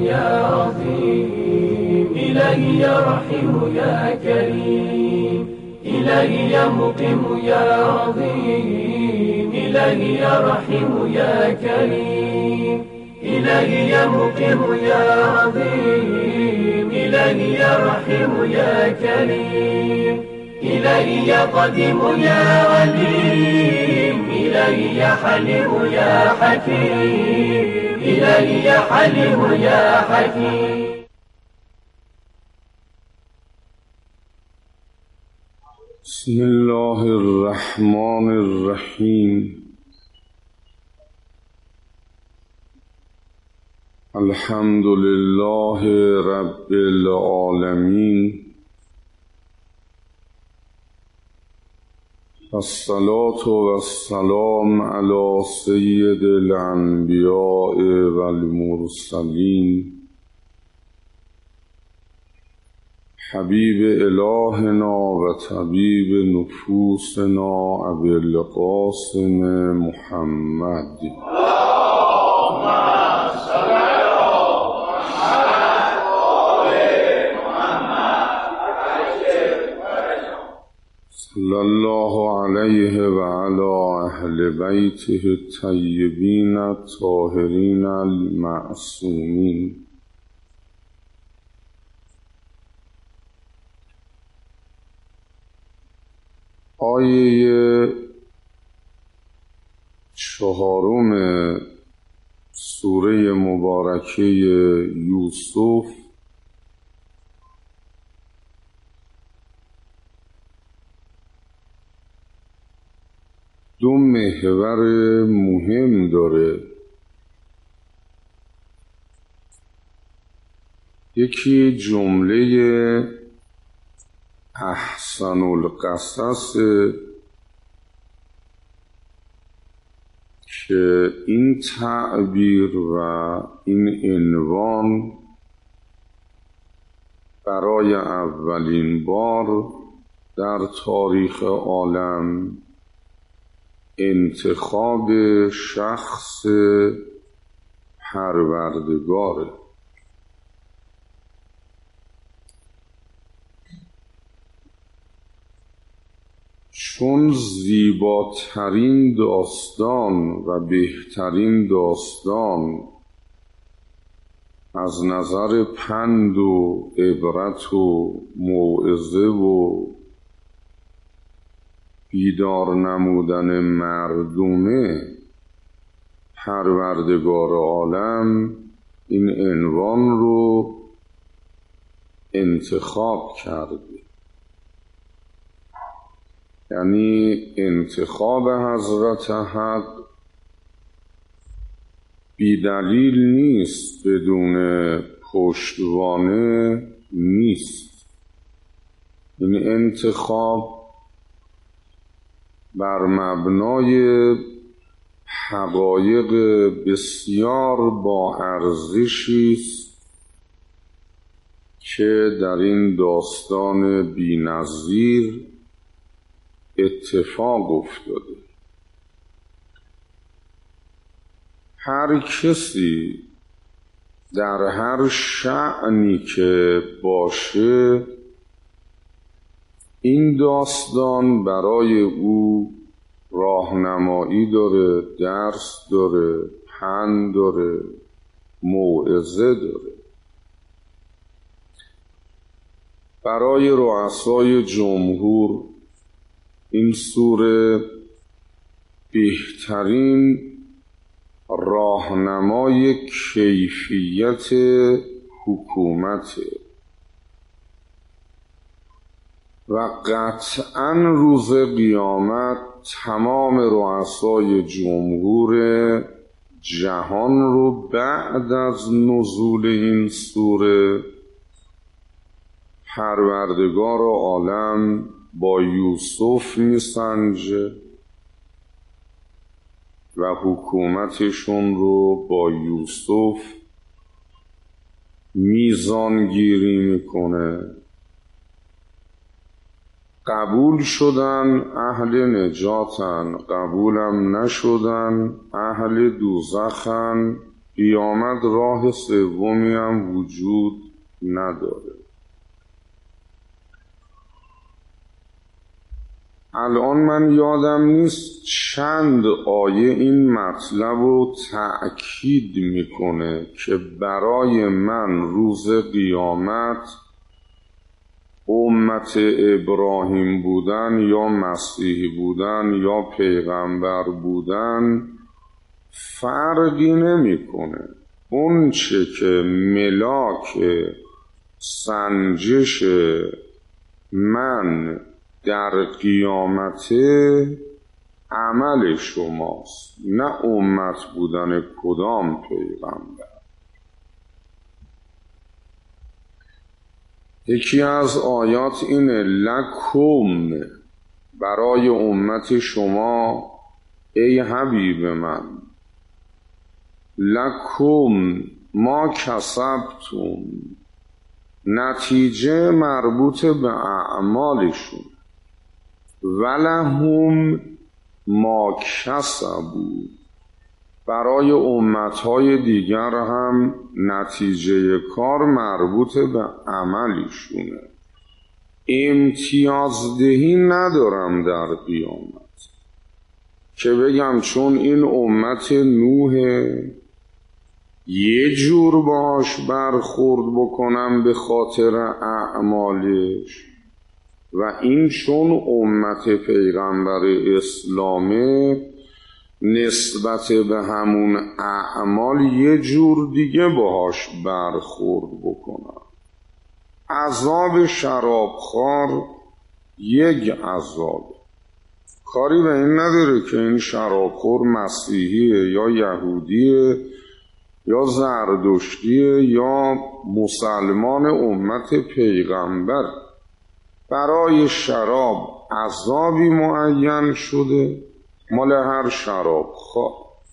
يا رحيم، إلهي يا رحيم يا كريم، إلهي يا مقيم يا رحيم، إلهي يا رحيم يا كريم، إلهي يا مقيم يا رحيم، إلهي يا رحيم يا كريم، إلهي يا قديم يا عليم، إلهي يا حليم يا حكيم، إلهي يا حليم يا حكيم. بسم الله الرحمن الرحیم. الحمد لله رب العالمین، الصلاة والسلام على سید الانبیاء والمرسلین، حبیب الهنا و طبیب نفوسنا ابی القاسم محمد. صلی الله علیه و علی اهل بیته الطیبین الطاهرین المعصومین. آیه 4 سوره مبارکه یوسف دو محور مهم داره. یکی جمله احسن القصص که این تعبیر و این عنوان برای اولین بار در تاریخ عالم انتخاب شخص پروردگاره. چون زیباترین داستان و بهترین داستان از نظر پند و عبرت و موعظه و بیدار نمودن مردمه پروردگار عالم این عنوان رو انتخاب کرده. یعنی انتخاب حضرت حق بی دلیل نیست، بدون پشتوانه نیست. این انتخاب بر مبنای حقایق بسیار با ارزشی است که در این داستان بی‌نظیر اتفاق افتاده. هر کسی در هر شأنی که باشه این داستان برای او راهنمایی داره، درس داره، پند داره، موعظه داره. برای رؤسای جمهور این سوره بهترین راهنمای کیفیت حکومت و قطعاً روز قیامت تمام رؤسای جمهور جهان رو بعد از نزول این سوره پروردگار عالم با یوسف میسنجه و حکومتشون رو با یوسف میزانگیری میکنه. قبول شدن اهل نجاتن، قبولم نشدن اهل دوزخن قیامت راه سومی هم وجود نداره. الان من یادم نیست چند آیه این مطلب رو تأکید میکنه که برای من روز قیامت امت ابراهیم بودن یا مسیح بودن یا پیغمبر بودن فرقی نمیکنه. اون چه که ملاک سنجش من در قیامت عمل شماست، نه امت بودن کدام پیغمبر. یکی از آیات اینه لکم، برای امت شما ای حبیب من، لکم ما کسبتم، نتیجه مربوط به اعمالشون، ولهم ما کسبوا، برای امتهای دیگر هم نتیجه کار مربوط به عملیشونه. امتیازدهی ندارم در قیامت که بگم چون این امت نوح یه جور باش برخورد بکنم به خاطر اعمالش و این چون امت پیغمبر اسلامه نسبت به همون اعمال یه جور دیگه باهاش برخورد بکنم. عذاب شرابخوار یک عذاب، کاری به این نداره که این شرابخور مسیحیه یا یهودیه یا زردشتیه یا مسلمان امت پیغمبر. برای شراب عذابی معین شده مال هر شرابخوار،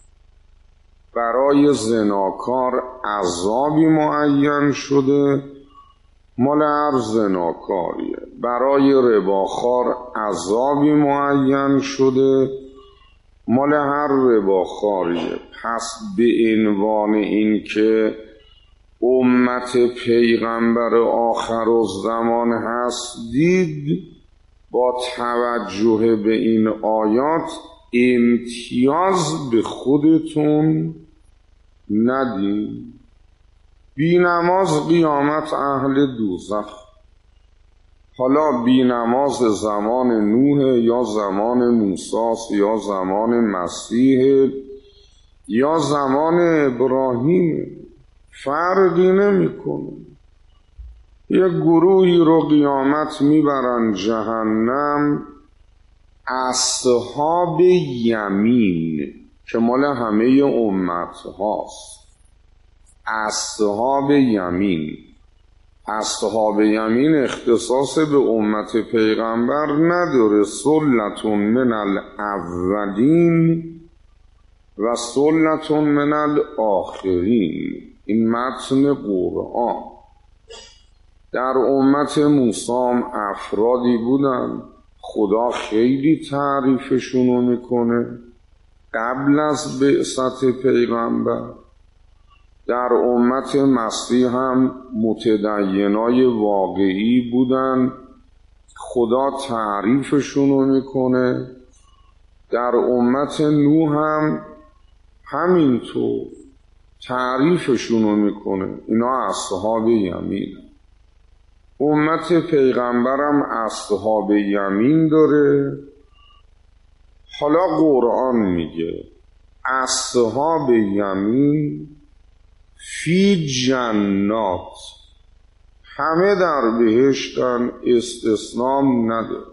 برای زناکار عذابی معین شده مال هر زناکاریه، برای رباخوار عذابی معین شده مال هر رباخواریه. پس به عنوان این که امت پیغمبر آخرالزمان هستید، با توجه به این آیات امتیاز به خودتون ندید. بی نماز قیامت اهل دوزخ. حالا بی نماز زمان نوح یا زمان موسی یا زمان مسیح یا زمان ابراهیم فرقی نمیکنه. یک گروهی رو قیامت میبرن جهنم، اصحاب یمین که مال همه امت هاست. اصحاب یمین، اصحاب یمین اختصاص به امت پیغمبر نداره. سلة من الاولین و سلة من الاخرین. این متن قرآن. در امت موسی افرادی بودن خدا خیلی تعریفشونو میکنه قبل از بعثت پیغمبر. در امت مسیح هم متدینای واقعی بودن خدا تعریفشونو میکنه. در امت نوح هم همینطور تعریفشونو میکنه، اینا اصحاب یمین. امت پیغمبرم اصحاب یمین داره. حالا قرآن میگه اصحاب یمین فی جنات، همه در بهشتن، استثنام نداره.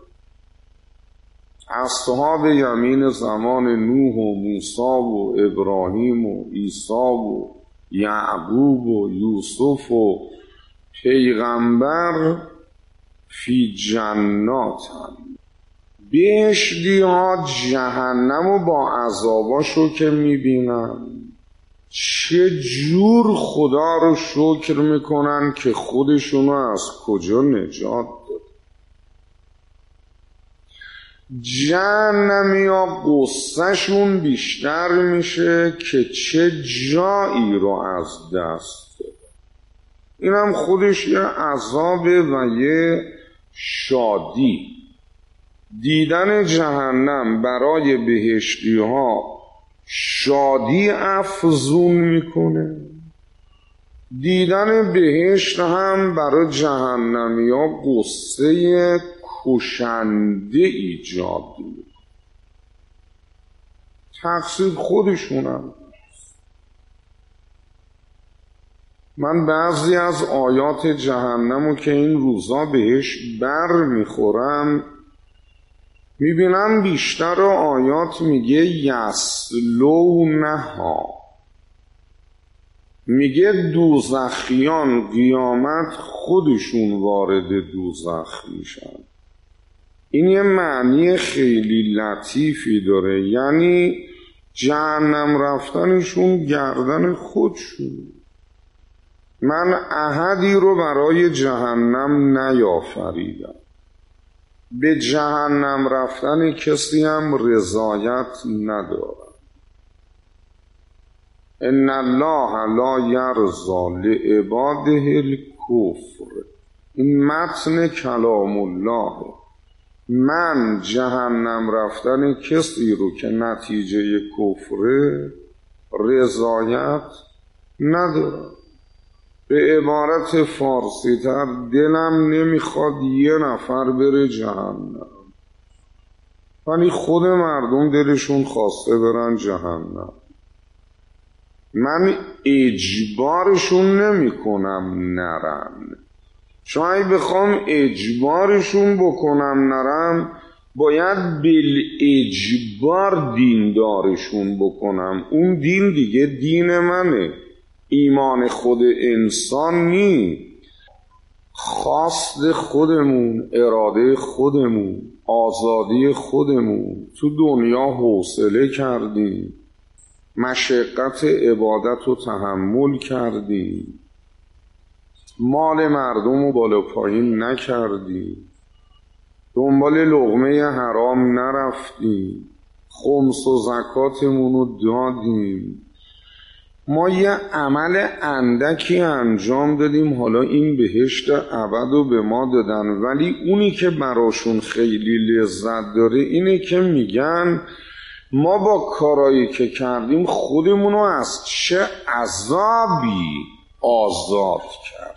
اصحاب یمین زمان نوح و موسی و ابراهیم و عیسی و یعقوب و یوسف و پیغمبر فی جنات هم. بهشتی ها جهنم و با عذاباشو که میبینن چه جور خدا رو شکر میکنن که خودشونو از کجا نجات داد. جهنمیا قصهشون بیشتر میشه که چه جایی رو از دست داد. اینم خودش یه عذابه و یه شادی. دیدن جهنم برای بهشتی ها شادی افزون میکنه، دیدن بهشت هم برای جهنمی ها قصه کشنده ایجاد میکنه. تقصیر خودشونم. من بعضی از آیات جهنمو که این روزا بهش بر میخورم میبینم بیشتر آیات میگه یصلونها، میگه دوزخیان قیامت خودشون وارد دوزخ میشن. این یه معنی خیلی لطیفی داره، یعنی جهنم رفتنشون گردن خودشون. من احدی رو برای جهنم نیافریدم، به جهنم رفتن کسی هم رضایت ندارم. ان الله لا یرضی لعباده الکفر، این متن کلام الله. من جهنم رفتن کسی رو که نتیجه کفره رضایت ندارم. به عبارت فارسی تر دلم نمیخواد یه نفر بره جهنم، ولی خود مردم دلشون خواسته برن جهنم. من اجبارشون نمی کنم نرن، چون اگه بخوام اجبارشون بکنم نرم باید بالاجبار دیندارشون بکنم. اون دین دیگه دین منه، ایمان خود انسان نی. خواست خودمون، اراده خودمون، آزادی خودمون تو دنیا حوصله کردیم، مشقت عبادت رو تحمل کردیم، مال مردم رو بالا پایین نکردیم، دنبال لقمه حرام نرفتیم، خمس و زکاتمون رو دادیم. ما یه عمل اندکی انجام دادیم، حالا این بهشت ابد رو به ما دادن. ولی اونی که براشون خیلی لذت داره اینه که میگن ما با کارایی که کردیم خودمونو از چه عذابی آزاد کرد.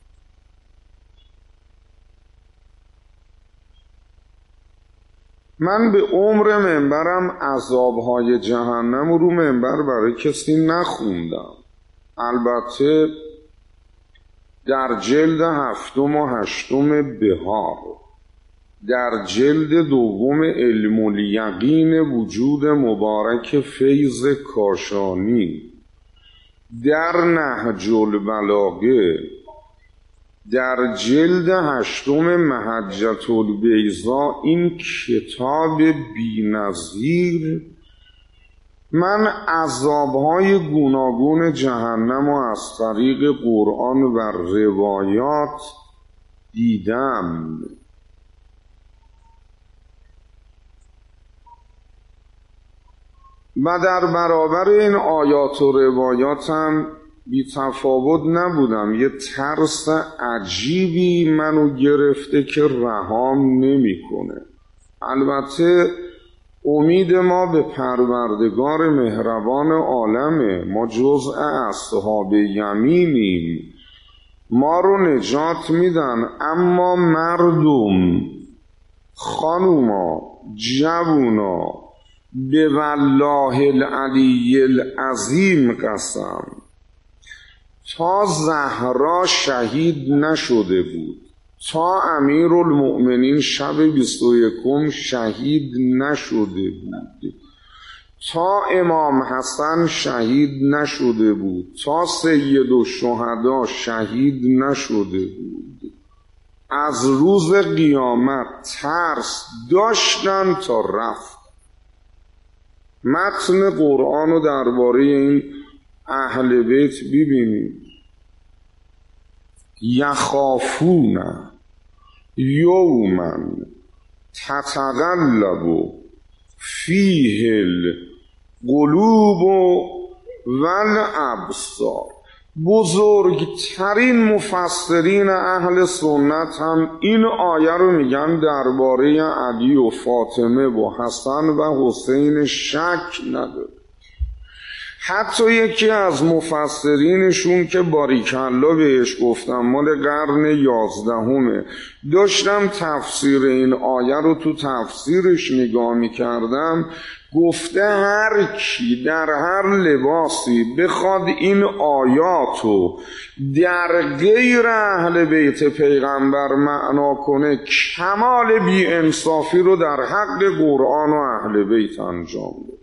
من به عمر منبرم عذابهای جهنم رو منبر برای کسی نخوندم. البته در جلد 7 و 8 بهار، در جلد 2 علم الیقین وجود مبارک فیض کاشانی، در نهج البلاغه، در جلد 8 محجة البیضاء، این کتاب بی‌نظیر، من عذابهای گوناگون جهنم و از طریق قرآن و روایات دیدم. و در برابر این آیات و روایات هم بی تفاوت نبودم. یه ترس عجیبی منو گرفته که رهام نمیکنه. البته امید ما به پروردگار مهربان عالمه، ما جزء اصحاب یمینیم، ما رو نجات میدن. اما مردم، خانوما، جوونا، به والله العلی العظیم قسم، تا زهرا شهید نشده بود، تا امیرالمؤمنین شب 21 شهید نشده بود، تا امام حسن شهید نشده بود، تا سید الشهدا شهید نشده بود، از روز قیامت ترس داشتن تا رفت. متن قرآن رو درباره این اهل بیت ببینید. یخافون یوما تتقلب فیه القلوب والابصار. بزرگترین مفسرین اهل سنت هم این آیه رو میگن درباره علی و فاطمه و حسن و حسین شک نداره. حتی یکی از مفسرینشون که باریکالله بهش گفتم مال قرن 11 داشتم تفسیر این آیه رو تو تفسیرش نگاه میکردم، گفته هر کی در هر لباسی بخواد این آیاتو در غیر اهل بیت پیغمبر معنا کنه کمال بی انصافی رو در حق قرآن و اهل بیت انجام بده.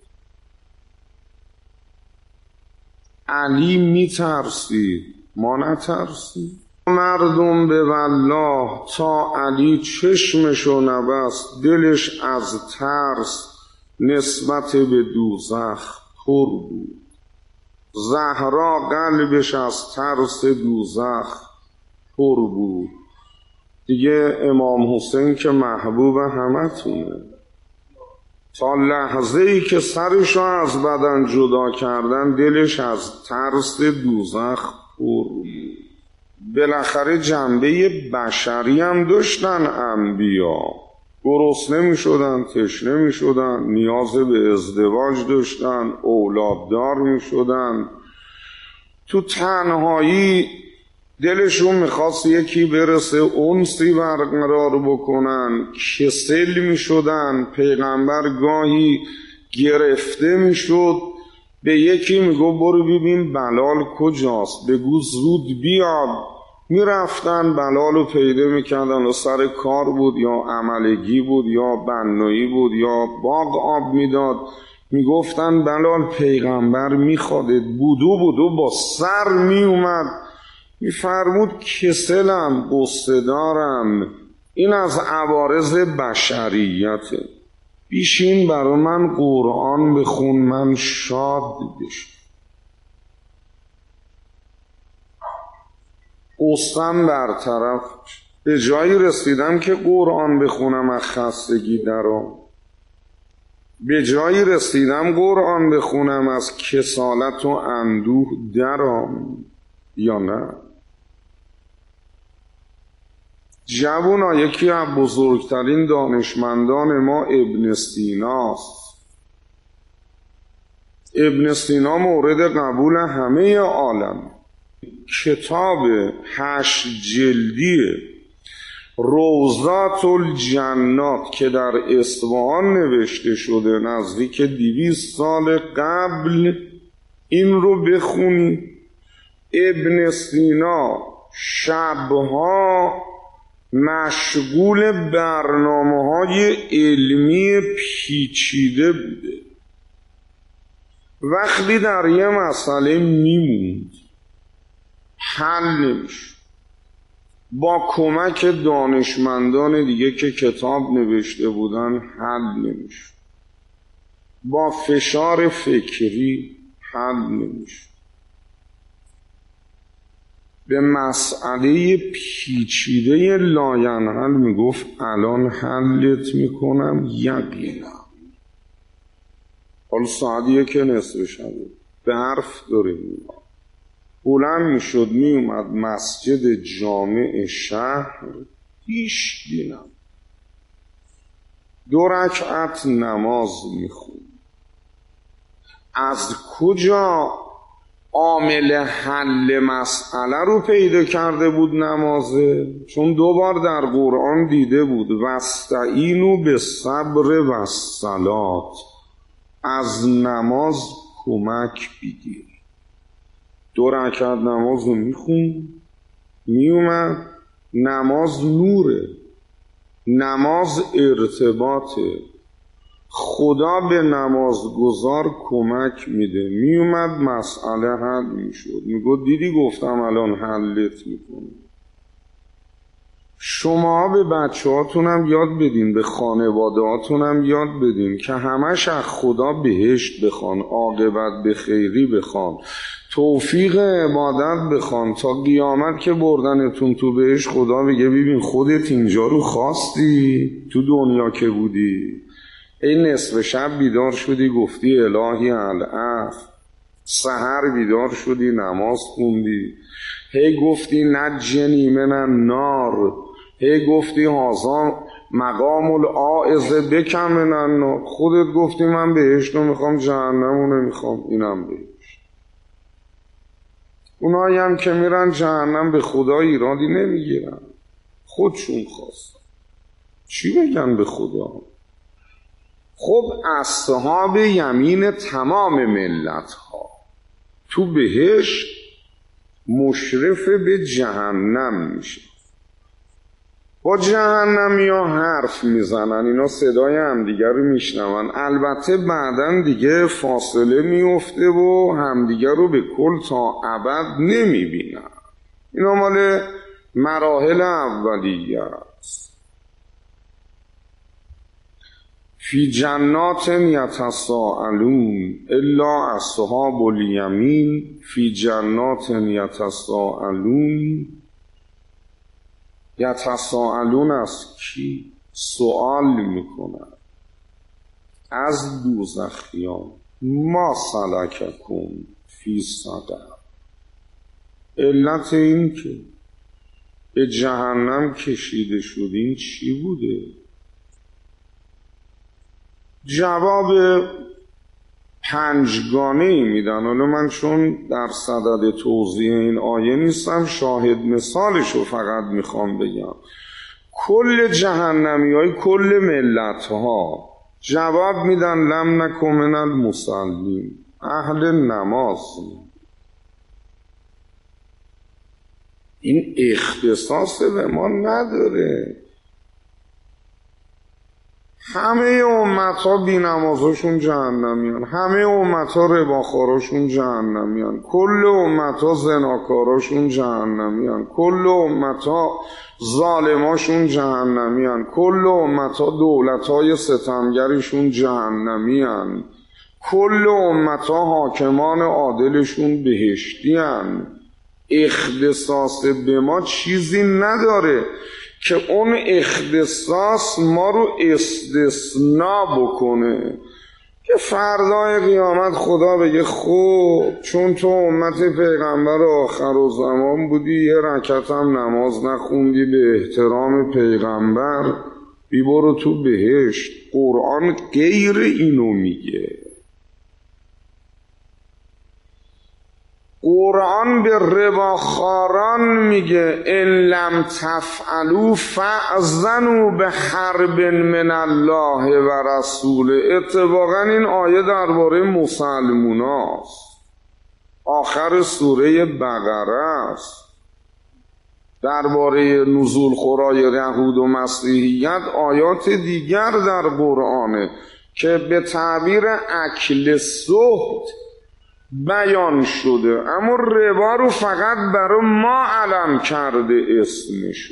علی میترسید، ما نترسید. مردم به والله تا علی چشمشو نبست دلش از ترس نسبت به دوزخ پر بود. زهرا قلبش از ترس دوزخ پر بود. دیگه امام حسین که محبوب همتونه، تا لحظه ای که سرشو از بدن جدا کردن دلش از ترس دوزخ پر بود. بالاخره جنبه بشری هم داشتن انبیا، گرسنه می شدن، تشنه می شدن، نیاز به ازدواج داشتن، اولاددار می شدن، تو تنهایی دلشون میخواست یکی برسه انسی برقرار بکنن، کسل می شدن. پیغمبر گاهی گرفته می شد، به یکی میگو برو ببین بلال کجاست، بگو زود بیاد. میرفتن بلال رو پیدا میکردن و سر کار بود یا عملگی بود یا بنایی بود یا باغ آب میداد. میگفتن بلال پیغمبر میخوادت، بودو با سر میومد. میفرمود کسلم، قصه دارم، این از عوارض بشریته، بیشین برای من قرآن بخون من شاد بشم. قصم برطرف به جایی رسیدم که قرآن بخونم از خستگی درام، به جایی رسیدم قرآن بخونم از کسالت و اندوه درام، یا نه؟ جوونا یکی از بزرگترین دانشمندان ما ابن سیناست. ابن سینا مورد قبول همه عالم. کتاب 8 جلدی روضات الجنات که در اصفهان نوشته شده نزدیک 200 سال قبل، این رو بخونی. ابن سینا شبها مشغول برنامه‌های علمی پیچیده بوده. وقتی در یه مسئله میموند حل نمیشه، با کمک دانشمندان دیگه که کتاب نوشته بودن حل نمیشه، با فشار فکری حل نمیشه. به مسئله پیچیده لاینحل میگفت الان حلت میکنم یقینا. حالا ساعت 1 نصف شب برف داره میاد، بلند میشد میومد مسجد جامع شهر، هیچ دینم 2 رکعت نماز میخوند. از کجا عامل حل مسئله رو پیدا کرده بود؟ نمازه. چون 2 بار در قرآن دیده بود واستعینوا بالصبر والصلاة، از نماز کمک بگیر. 2 رکعت نماز رو میخوند، میومد. نماز نوره، نماز ارتباطه، خدا به نمازگزار کمک میده. میومد مسئله حل میشد. میگو دیدی گفتم الان حلت میکنه. شما به بچه هاتونم یاد بدین، به خانواده هاتونم یاد بدین که همش از خدا بهشت بخوان، عاقبت به خیری بخوان. توفیق عبادت بخوان تا قیامت که بردنتون تو بهش خدا بگه ببین خودت اینجا رو خواستی، تو دنیا که بودی ای نصف شب بیدار شدی گفتی الهی العفو، سحر بیدار شدی نماز خوندی، هی گفتی نجنی من النار، هی گفتی هازا مقام العائزه بکم من النار، خودت گفتی من بهشت رو میخوام جهنم رو نمیخوام، اینم بهشت. اونایی هم که میرن جهنم به خدا ایرادی نمیگیرن، خودشون خواستن، چی بگن به خدا؟ خب اصحاب یمین تمام ملت ها تو بهشت مشرف به جهنم میشه، با جهنمی ها حرف میزنن، اینا صدای همدیگر رو میشنون، البته بعدن دیگه فاصله میفته و همدیگر رو به کل تا ابد نمیبینن. اینا مال مراحل اولیه است. فی جنات یتساءلون الا اصحاب الیمین، فی جنات یتساءلون. یتساءلون از کی؟ سوال میکنن از دوزخیان، ما سلککم فی سقر، علت این که به جهنم کشیده شدین چی بوده؟ جواب پنجگانه‌ای میدن. حالا من چون در صدد توضیح این آیه نیستم، شاهد مثالشو فقط میخوام بگم. کل جهنمی های کل ملت ها جواب میدن لم نکن من المصلین، اهل نماز. این اختصاص به ما نداره. همه امت ها بی نمازشون جهنمیان، همه امت ها رباخاراشون جهنمیان، کل امت ها زناکاراشون جهنمیان، کل امت ها ظالماشون جهنمیان، کل امت ها دولت های ستمگریشون جهنمیان، کل امت ها حاکمان عادلشون بهشتیان. اختصاص به ما چیزی نداره که اون اختصاص ما رو استثناء بکنه که فردای قیامت خدا بگه خب چون تو امت پیغمبر آخرالزمان بودی یه رکعت هم نماز نخوندی به احترام پیغمبر، بی برو تو بهشت. قرآن غیر اینو میگه. قرآن به رباخاران میگه ان لم تفعلوا فاذنوا بحرب من الله و رسوله. اتفاقا این آیه درباره مسلموناست، آخر سوره بقره است. درباره نزول خورای یهود و مسیحیت آیات دیگر در قرآنه که به تعبیر اکل سحت بیان شده، اما ربا رو فقط برای ما علم کرده اسمشو.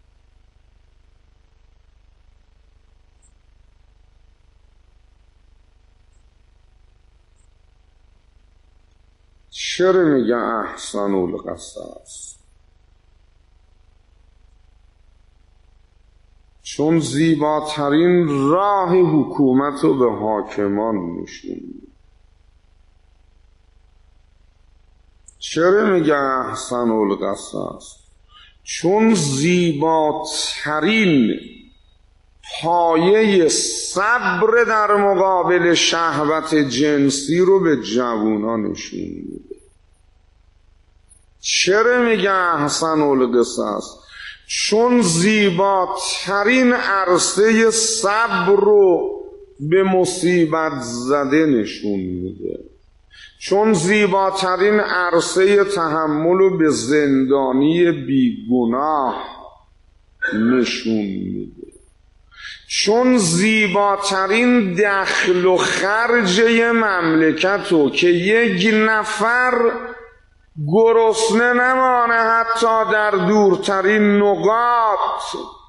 چرا میگه احسن القصص؟ چون زیباترین راه حکومت رو به حاکمان نشون میده. چرا میگه احسن القصص؟ چون زیباترین پایه صبر در مقابل شهوت جنسی رو به جوانان نشون میده. چرا میگه احسن القصص؟ چون زیباترین عرصه صبر رو به مصیبت زده نشون میده. چون زیباترین عرصه تحمل رو به زندانی بیگناه نشون میده. چون زیباترین دخل و خرج مملکت رو که یک نفر گرسنه نمانه حتی در دورترین نقاط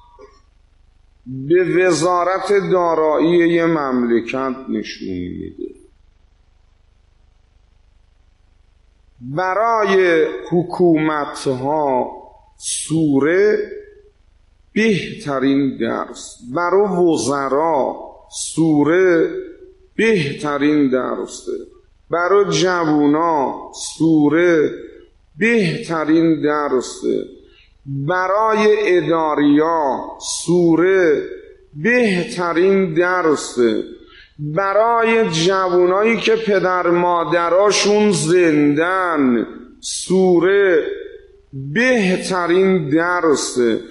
به وزارت دارایی مملکت نشون میده. برای حکومتها سوره بهترین درس، برای وزرا سوره بهترین درسته، برای جوونا سوره بهترین درسته، برای اداریا سوره بهترین درسته، برای جوانایی که پدر مادراشون زندن سوره بهترین درسته.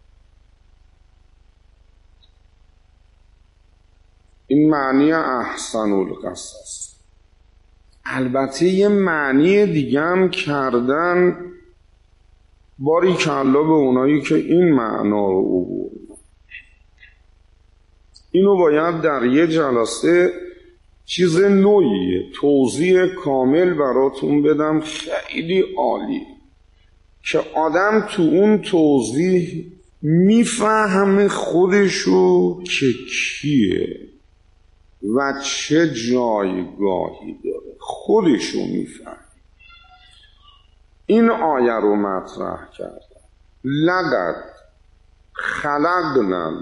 این معنی احسن القصص. البته یه معنی دیگه هم کردن، باریکالله به اونایی که این معنا رو آوردن. اینو باید در یه جلسه چیز نوعیه توضیح کامل براتون بدم، خیلی عالی، که آدم تو اون توضیح میفهمه خودشو که کیه و چه جایگاهی داره، خودشو میفهمه. این آیه رو مطرح کردم: لقد خلقنا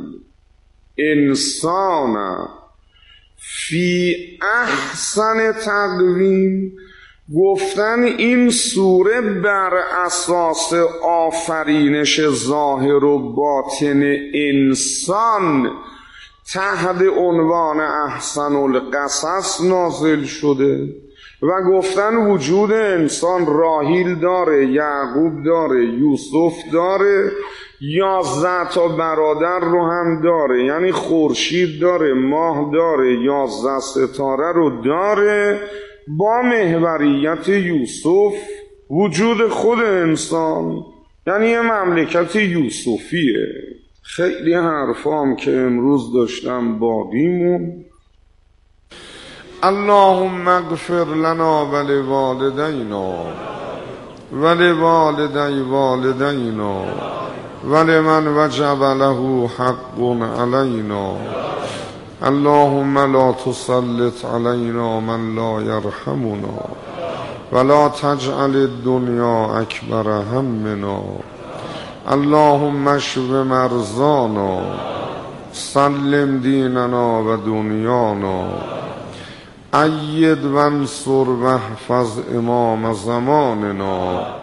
الانسان فی احسن تقویم. گفتن این سوره بر اساس آفرینش ظاهر و باطن انسان تحت عنوان احسن القصص نازل شده و گفتن وجود انسان راحیل داره، یعقوب داره، یوسف داره، 11 تا برادر رو هم داره، یعنی خورشید داره، ماه داره، 11 ستاره رو داره. با محوریت یوسف وجود خود انسان، یعنی یه مملکت یوسفیه. خیلی حرفام که امروز داشتم باقیمون. اللهم اغفر لنا ولوالدینا ولوالدی والدینا ولمن وجب له حق علینا. اللهم لا تسلط علينا من لا يرحمنا ولا تجعل الدنيا أكبر همنا. اللهم اشف مرضانا سلم ديننا ودنيانا. أيد وانصر واحفظ إمام زماننا